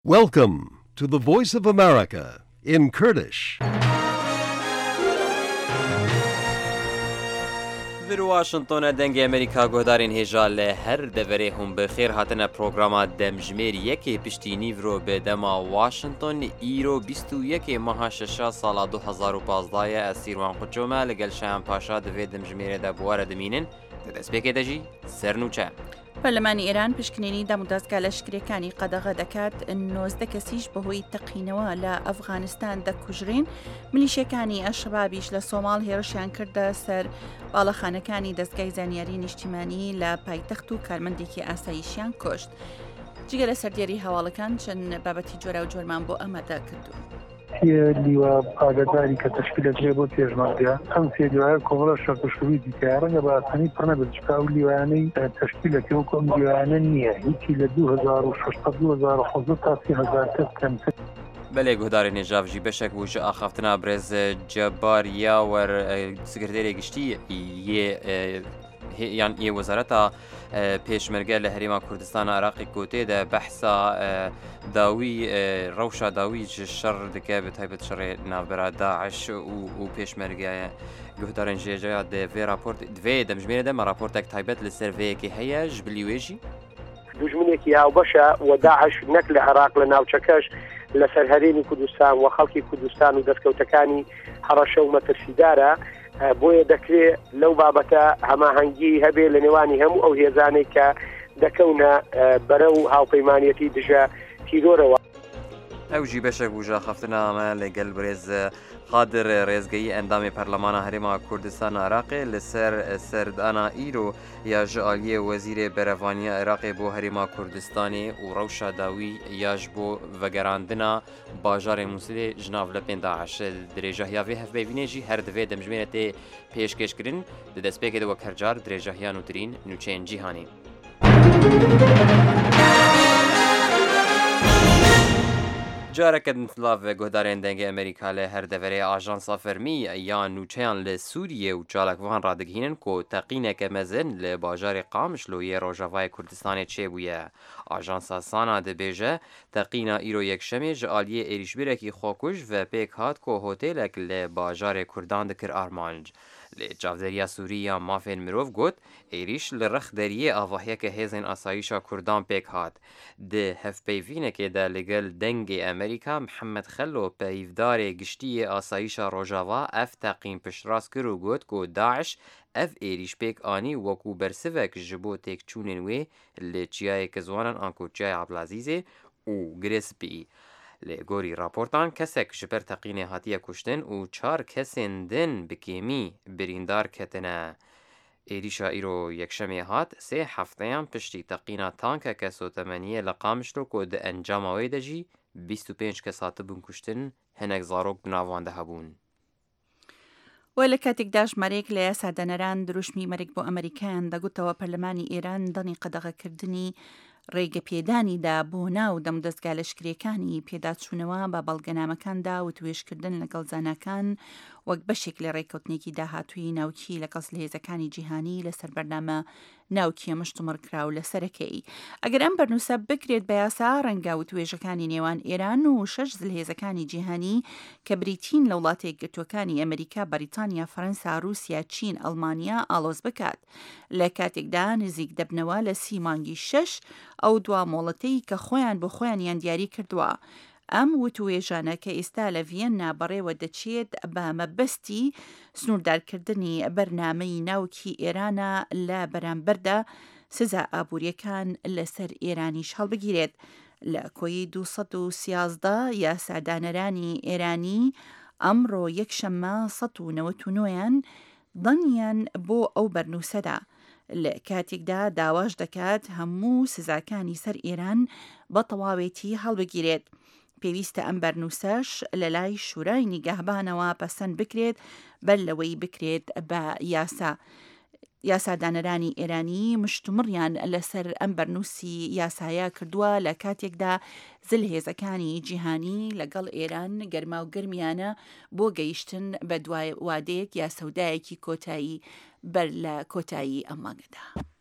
Welcome to the Voice of America in Kurdish. در واشنطن دنگ امریکا گودارین هجال هر دوره هم بخیر هاتنه پروگراما دمجمیر یکی پشتی نیورو به دما واشنطن ایرو 21 ماه ششا سال 2015 اسیروان قچومه لگل شام پاشا دوی دمجمیر ده بواره دمینن دست بکی دجی سرنوچه پەرلەمانی ئێران پشکنینی دەم و دەستگا لەشکرەکانی قەدەغە دەکات 19 کەسیش بەهۆی تەقینەوە لە ئەفغانستان دەکوژرین. میلیشیەکانی ئەشەبابیش لە سۆماڵ هێرشیان کردە سەر باڵەخانەکانی دەستگای زانیاری نیشتیمانی لە پایتەخت و کارمەندێکی ئاساییشیان کوشت. جگە لە سەردێری هەواڵەکان چەند بابەتی جۆرە و جۆرمان بۆ ئەمەدا کردوون. لیوە ئاگاداری کە تشکیلەکرێ بۆ پێشمەردە ئەم سێدوایە کۆمەڵە شەڕکەشووی دیکارەنگە بە ئاسانی پڕ نەبچکا و لیوانەی تشکیلەکە و کۆم لیوانە نییە هیچی لە 2016 تا 30,000 کەس کەمتر. بله گهدار نجافجی بشک وجه آخفتنا برز جباریا ور سکرتری گشتی یه وزارتا پیشمرگه لحریما کردستان عراقی کوته ده بحثا داوی روشا داوی شر دکه به تایبت شر نابرا داعش و پیشمرگه گهدار نجاجا ده وی راپورت دوی دمجمینه ده ما راپورتک تایبت لسر وی که هیا جبلیویجی دژمنێکی هاوبەشە و داعش نەک لە عێراق لە ناوچەکەش لەسەر هەرێمی کوردستان و خەڵکی کوردستان و دەستکەوتەکانی هەڕەشە و مەترسیدارە بۆیە دەکرێت لەو بابەتە هەماهەنگی هەبێ لە نێوانی هەموو ئەو هێزانێک کە دەکەونە بەرە و هاوپەیمانیەتی دژە تیرۆرەوە. ئەوژی بەشێک وژە خەفتنامە لەگەل برێز قادر ڕێزگەی ئەندامی پەرلەمانە هەرێما کوردستان عراقی لەسەر سەردانا ئیرۆ یاژ ئالیە وەزیرێ بەرەڤانیە عێراقی بۆ هەرێما کوردستانی و ڕەوشە داوی یاژ بۆ vەگەڕاندنا باژارێ مووسڵێ ژناو لە پێندا عەش درێژەهیاوێ هەفبەیڤینێژی هەر دەوێ دەمژمێنێ تێ پێشکەشکردن دەدەستپێکێتەوە کەرجار درێژەهیان وترین نوچێن جیهانی. جارەکە نتلاڤ گۆدارێن دەنگی ئەمریکا لە هەردەڤەرەیە ئاژانسا فەرمی یان نوچەیان لە سووریە و چالاکڤان ڕادگهینن کۆ تەقینێکە مەزن لە باژارێ قامشلۆیە ڕۆژاڤای کوردستانê çêbûye. Ajansa Sana dibêje teqîna îro yekşemê ji aliyê êrişbêrekî xwekuj ve pêk hat ku hotêlek li bajarê Kurdan dikir armanc. Li çavderiya Sûrî ya mafên mirov got êrîş li rex deriyê avahiyeke hêzên asayîşa Kurdan pêk hat. Di hevpeyvînekê de li gel dengê Amerîka Mihemed Xello peyvdarê giştiyê asayîşa Rojava ev teqîn piştrast kir û got ku Daeş ev êrîş pêk anî wekû bersivek ji bo têkçûnên wê li çiyayeke ziwanan an ku çiyaya Abdulazîzê û girê spî. Li gorî raportan kesek ji ber teqînê hatiye kuştin û 4 kesên din bi kêmî birîndar ketine. Êrîşa îro yekşemê hat sê hefteyan piştî teqîna tankeke sotemeniyê li Qamişlo ku di encama wê de jî 25 kes hatibûn kuştin hinek zarok bi nav wan de hebûn. و لە کاتێکدا ژمارەیەک لە یاسادانەران دروشمی مەرگ بۆ ئەمریکایان دەگوتەوە پەرلەمانی ئێران دەنی قەدەغەکردنی ڕێگە پێدانیدا بۆ ناو دەم دەستگا لەشکرەکانی پێداچوونەوە بە بەڵگەنامەکاندا و توێژکردن لەگەڵ زاناکان وەک بەشێک لە ڕێککەوتنێکی داهاتووی ناوکی لە قەس لە هێزەکانی جیهانی لەسەر بەرنامە ناوکیە مشتومڕکراو لەسەرەکەی. ئەگەر ئەم بەرنووسە بکرێت بە یاسا ڕەنگە و توێژەکانی نێوان ئێران و 6 زلهێزەکانی جیهانی کە بریتین لە وڵاتێک گرتوەکانی ئەمریکا، بەریتانیا، فەرەنسا، رووسیا، چین، ئەڵمانیا ئاڵۆز بکات لە کاتێکدا نزیک دەبنەوە لە 30 مانگی 6 ئەو دوا مۆڵەتەی کە خۆیان بۆ خۆیان دیاری کردووە. ئەم وتوێژانە کە ئێستا لە ڤیەننا بەڕێوە دەچێت بە مەبەستی سنووردارکردنی بەرنامەی ناوکی ئێرانە لە بەرامبەردا سزا ئابوووریەکان لەسەر ئێرانیش هەڵبگیرێت. لە کۆیی 213 یاسادانەرانی ئێرانی ئەمڕۆ یەکشەممە 199یان دڵنیان بۆ ئەو بەرنووسەدا. لە کاتێکدا داواش دەکات هەموو سزاکانی سەر ئێران بە تەواوێتی هەڵبگیرێت. پێویستە ئەم بەرنووسەش لە لای شورای نیگەهبانەوە پەسەند بکرێت بەر لەوەی بکرێت بە یاسا. یاسادانەرانی ئێرانی مشتومڕیان لەسەر ئەم بەرنووسی یاسایە کردووە لە کاتێکدا زلهێزەکانی جیهانی لەگەڵ ئێران گەرما و گرمیانە بۆ گەیشتن بە دوای وادەیەک یا سەودایەکی کۆتایی بەر لە کۆتایی ئەم مانگەدا.